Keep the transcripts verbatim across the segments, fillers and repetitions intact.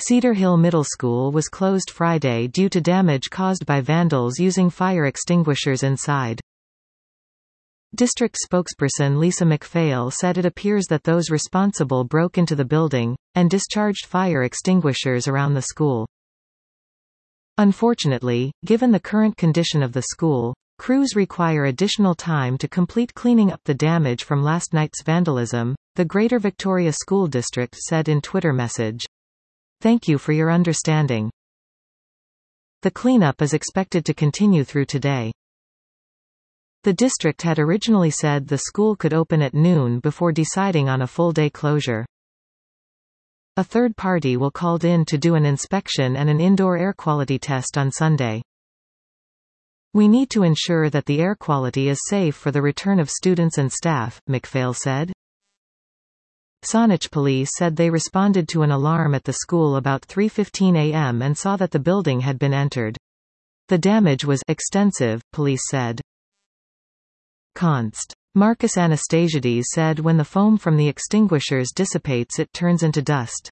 Cedar Hill Middle School was closed Friday due to damage caused by vandals using fire extinguishers inside. District spokesperson Lisa McPhail said it appears that those responsible broke into the building, and discharged fire extinguishers around the school. Unfortunately, given the current condition of the school, crews require additional time to complete cleaning up the damage from last night's vandalism, the Greater Victoria School District said in Twitter message. Thank you for your understanding. The cleanup is expected to continue through today. The district had originally said the school could open at noon before deciding on a full-day closure. A third party will called in to do an inspection and an indoor air quality test on Sunday. We need to ensure that the air quality is safe for the return of students and staff, McPhail said. Saanich Police said they responded to an alarm at the school about three fifteen a m and saw that the building had been entered. The damage was extensive, police said. Const. Marcus Anastasiades said when the foam from the extinguishers dissipates it turns into dust.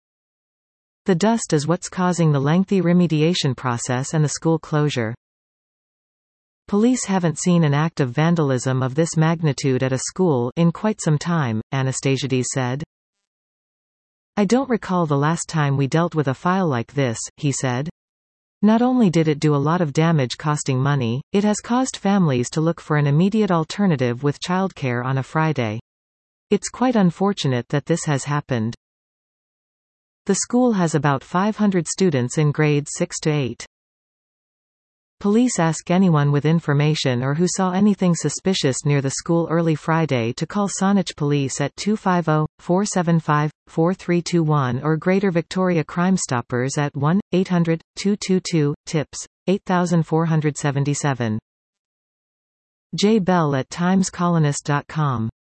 The dust is what's causing the lengthy remediation process and the school closure. Police haven't seen an act of vandalism of this magnitude at a school in quite some time, Anastasiades said. I don't recall the last time we dealt with a file like this, he said. Not only did it do a lot of damage costing money, it has caused families to look for an immediate alternative with childcare on a Friday. It's quite unfortunate that this has happened. The school has about five hundred students in grades six to eight. Police ask anyone with information or who saw anything suspicious near the school early Friday to call Saanich Police at two five zero, four seven five, four three two one or Greater Victoria Crime Stoppers at one eight hundred, two two two, TIPS, eight four seven seven. Jay Bell at times colonist dot com